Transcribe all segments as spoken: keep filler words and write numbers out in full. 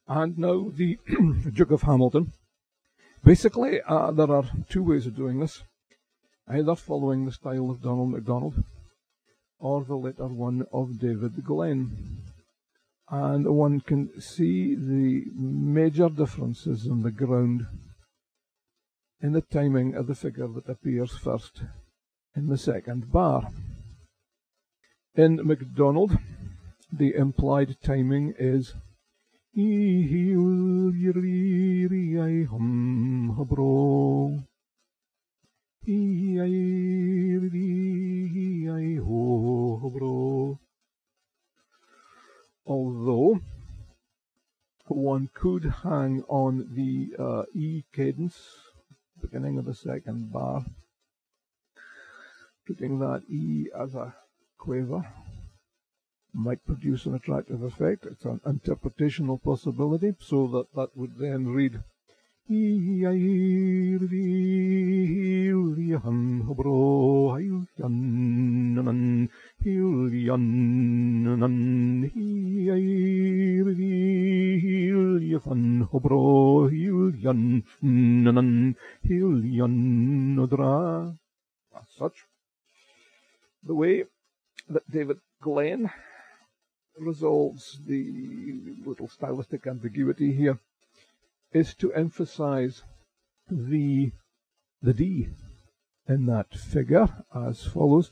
And now the Duke of Hamilton. Basically, uh, there are two ways of doing this. Either following the style of Donald MacDonald, or the later one of David Glenn. And one can see the major differences in the ground in the timing of the figure that appears first in the second bar. In MacDonald, the implied timing is although one could hang on the uh, E cadence, beginning of the second bar, putting that E as a quaver might produce an attractive effect. It's an interpretational possibility, so that that would then read as such. The way that David Glenn resolves the little stylistic ambiguity here is to emphasize the the D in that figure as follows.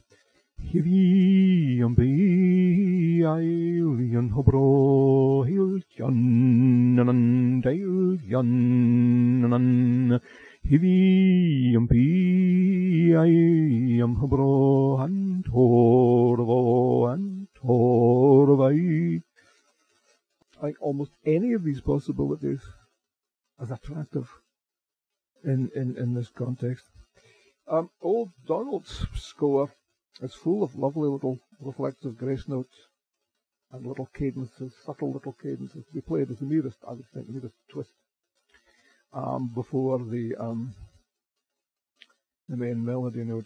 I think almost any of these possibilities is attractive in, in, in this context. Um, old Donald's score is full of lovely little reflective grace notes and little cadences, subtle little cadences to be played as the merest, I would think, merest twist um, before the um, the main melody note.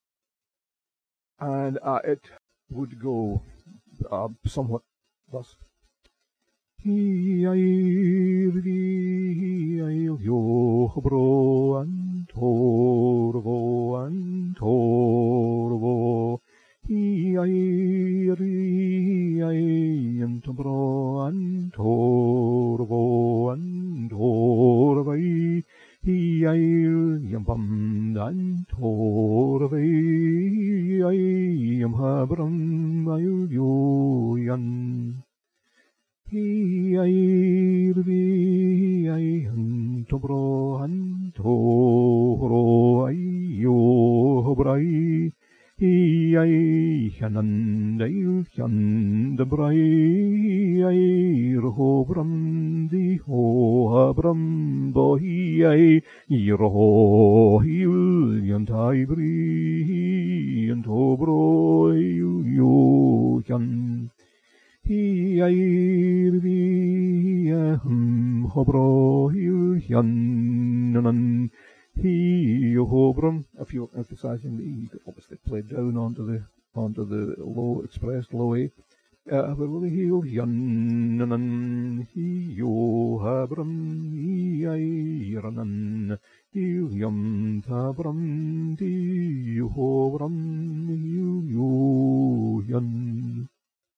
And uh, it would go uh, somewhat thus. If you're emphasizing the E, you could obviously play down onto the onto the low expressed low A. Uh, but with the heel yan he yo habram he I ranan heel yam tabram di yo bram yo yo yan.